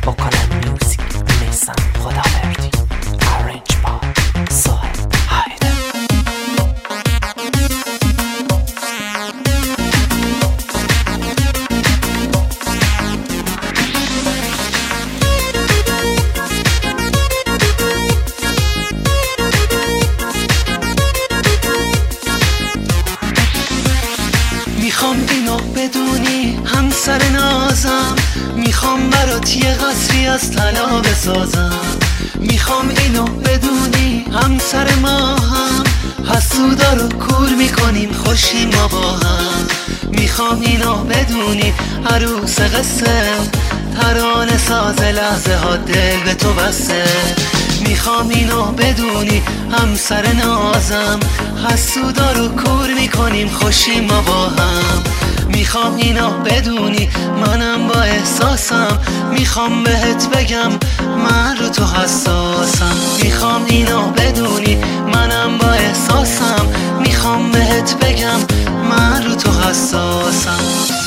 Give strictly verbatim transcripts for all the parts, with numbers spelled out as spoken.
بکنم میوزیک میسم خداوردی ارنج با سوهل هایده. میخوام اینو بدونی همسر نازم، میخوام برات یه قصری از طلا بسازم. میخوام اینو بدونی همسر ما هم حسودا رو کور میکنیم خوشی ما با هم. میخوام اینو بدونی عروس قصه ترانه ساز لحظه ها دل به تو بسته. میخوام اینو بدونی همسر نازم حسودا رو کور میکنیم خوشی ما با هم. میخوام اینو بدونی منم با احساسم، میخوام بهت بگم من رو تو حساسم. میخوام اینو بدونی منم با احساسم، میخوام بهت بگم من رو تو حساسم.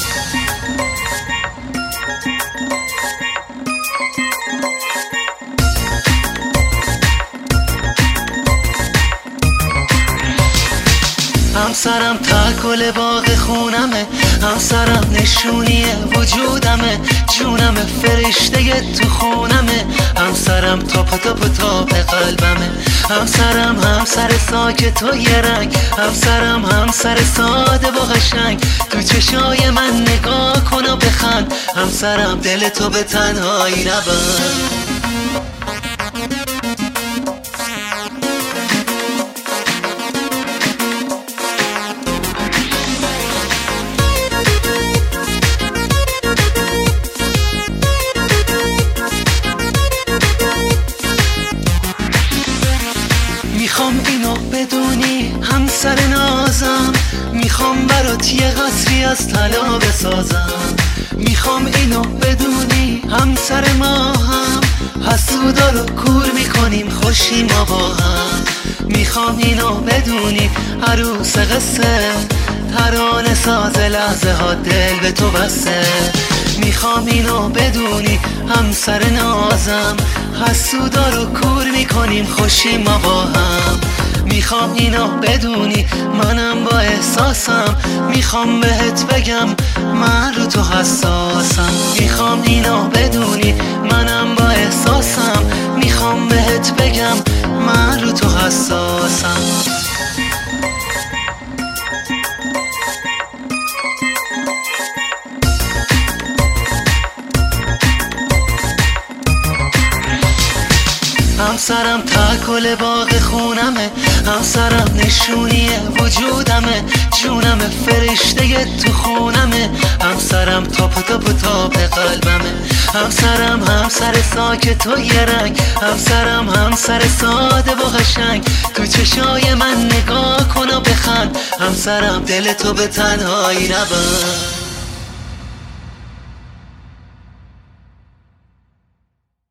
همسرم تکل باغ خونمه، همسرم نشونی وجودمه، جونم فرشته تو خونمه، همسرم تاپ تاپ تاپ قلبمه. همسرم همسر ساکت و یه رنگ، همسرم همسر ساده و قشنگ، تو چشای من نگاه کن و بخند، همسرم دل تو به تنهایی نبند. میخوام اینو بدونی همسر نازم، میخوام برات یه قصری از طلا بسازم. میخوام اینو بدونی همسر ما هم حسودا رو کور میکنیم خوشی ما با هم. میخوام اینو بدونی عروس قصه ترانه ساز لحظه ها دل به تو بسته. میخوام اینو بدونی همسر نازم حسودا رو کور میکنیم خوشی ما با هم. میخوام اینو بدونی منم با احساسم، میخوام بهت بگم من رو تو حساسم. میخوام اینو بدونی منم با احساسم، میخوام بهت بگم من رو تو حساسم. همسرم تکل باغ خونمه، همسرم نشونی وجودمه، جونم فرشته تو خونمه، همسرم تاپ تاپ تاپ قلبمه. همسرم همسر ساکت و یه رنگ، همسرم همسر ساده و قشنگ، تو چشای من نگاه کن و بخند، همسرم دل تو به تنهایی نبند.